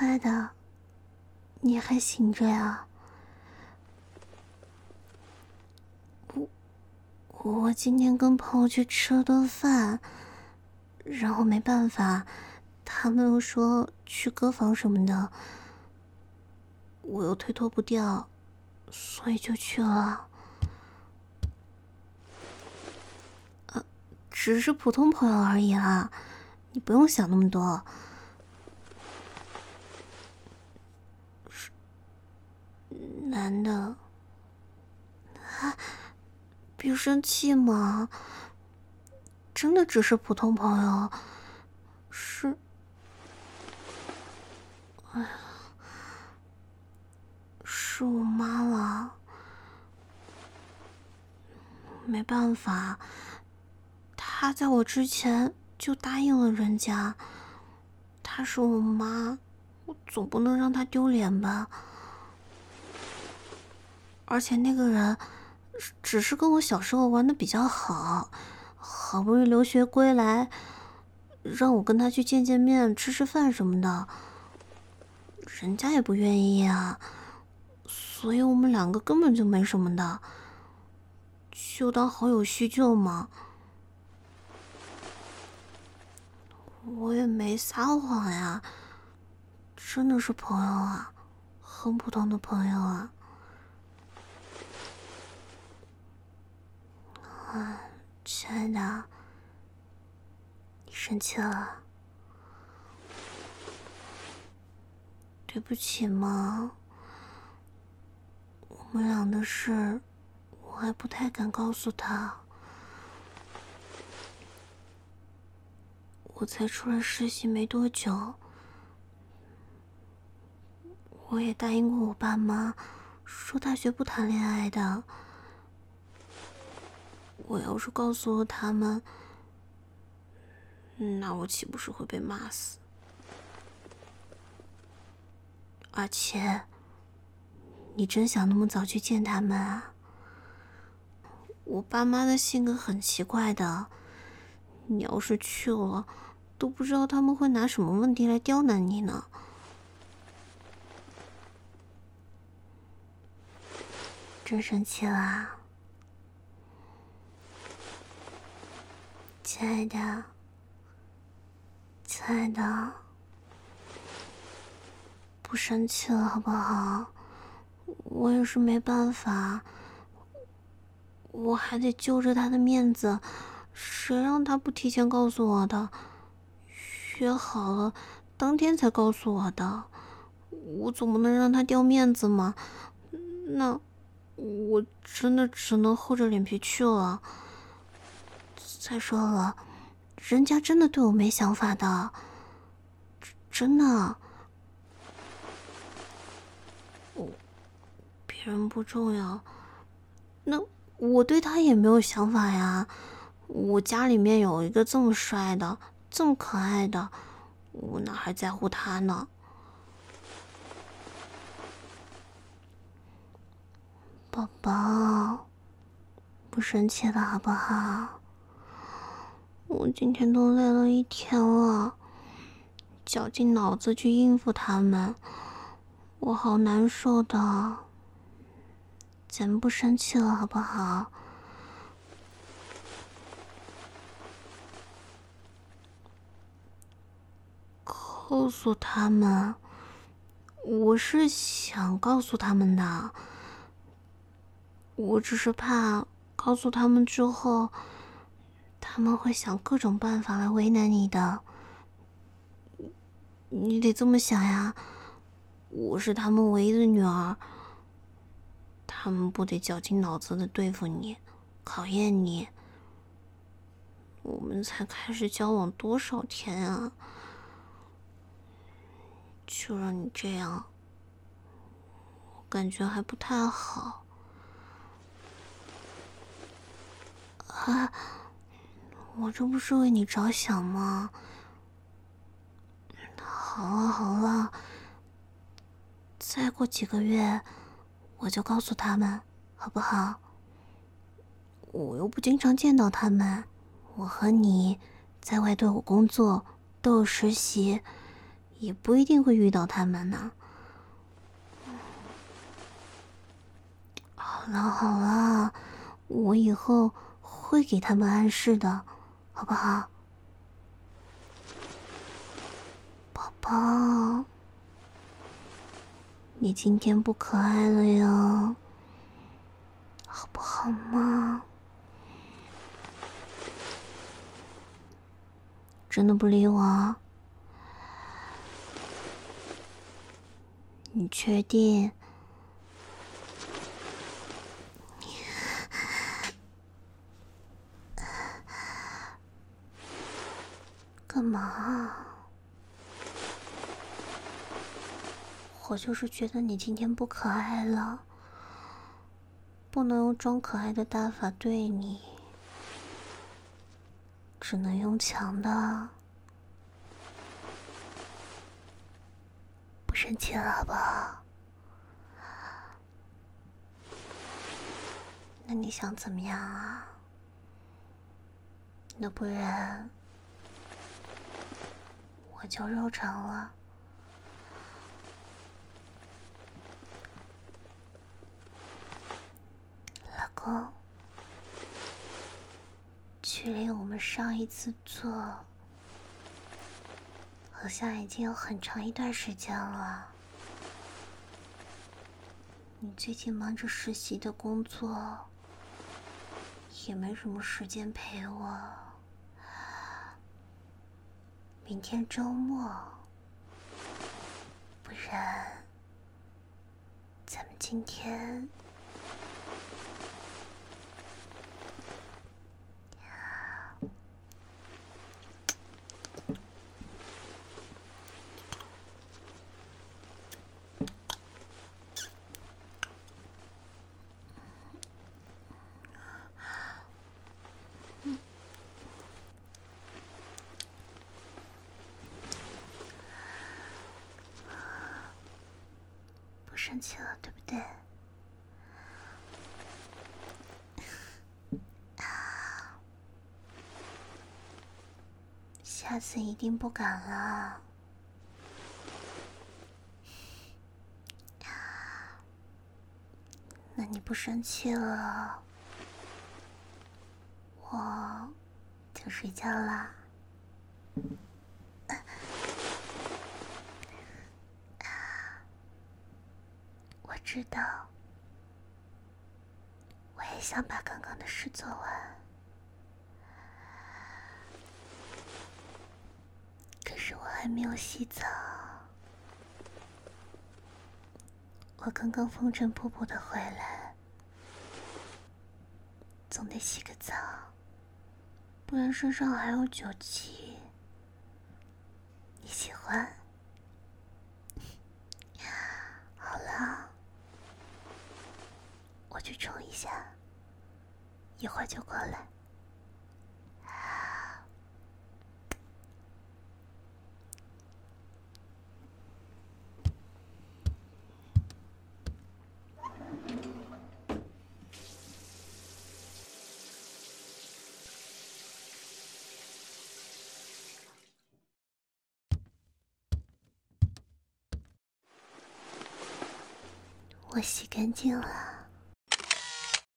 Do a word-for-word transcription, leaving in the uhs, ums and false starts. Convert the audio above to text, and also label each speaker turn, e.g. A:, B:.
A: 爱的，你还醒着呀？我我今天跟朋友去吃了顿饭，然后没办法，他们又说去歌房什么的，我又推脱不掉，所以就去了。呃，只是普通朋友而已啦，你不用想那么多。男的，啊，别生气嘛，真的只是普通朋友，是，哎呀，是我妈了，没办法，她在我之前就答应了人家，她是我妈，我总不能让她丢脸吧。而且那个人只是跟我小时候玩的比较好，好不容易留学归来，让我跟他去见见面、吃吃饭什么的，人家也不愿意啊，所以我们两个根本就没什么的，就当好友叙旧嘛。我也没撒谎呀，真的是朋友啊，很普通的朋友啊。啊，亲爱的，你生气了？对不起嘛，我们俩的事，我还不太敢告诉他。我才出来实习没多久，我也答应过我爸妈，说大学不谈恋爱的。我要是告诉了他们，那我岂不是会被骂死？而且，你真想那么早去见他们啊？我爸妈的性格很奇怪的，你要是去了，都不知道他们会拿什么问题来刁难你呢。真生气啦，亲爱的，亲爱的，不生气了好不好？我也是没办法，我还得揪着他的面子，谁让他不提前告诉我的？约好了，当天才告诉我的，我总不能让他掉面子嘛。那我真的只能厚着脸皮去了。再说了，人家真的对我没想法的，真的。我别人不重要，那我对他也没有想法呀。我家里面有一个这么帅的，这么可爱的，我哪还在乎他呢？宝宝，不生气了好不好？我今天都累了一天了，绞尽脑子去应付他们，我好难受的。咱们不生气了好不好？告诉他们，我是想告诉他们的，我只是怕告诉他们之后，他们会想各种办法来为难你的。你得这么想呀，我是他们唯一的女儿，他们不得绞尽脑汁的对付你，考验你。我们才开始交往多少天啊，就让你这样，我感觉还不太好。啊，我这不是为你着想吗？好了好了，再过几个月，我就告诉他们，好不好？我又不经常见到他们，我和你在外都有工作，都有实习， 也不一定会遇到他们呢。好了好了，我以后会给他们暗示的，好不好？宝宝，你今天不可爱了哟，好不好嘛？真的不理我？你确定？干嘛？我就是觉得你今天不可爱了，不能用装可爱的大法对你，只能用强的。不生气了好不好？那你想怎么样啊？那不然我就肉偿了。老公，距离我们上一次做好像已经有很长一段时间了。你最近忙着实习的工作，也没什么时间陪我。明天周末，不然咱们今天不生气了，对不对？下次一定不敢了。那你不生气了，我就睡觉啦。我知道，我也想把刚刚的事做完，可是我还没有洗澡。我刚刚风尘仆仆的回来，总得洗个澡，不然身上还有酒气。你喜欢？好了，我去冲一下，一会儿就过来。我洗干净了。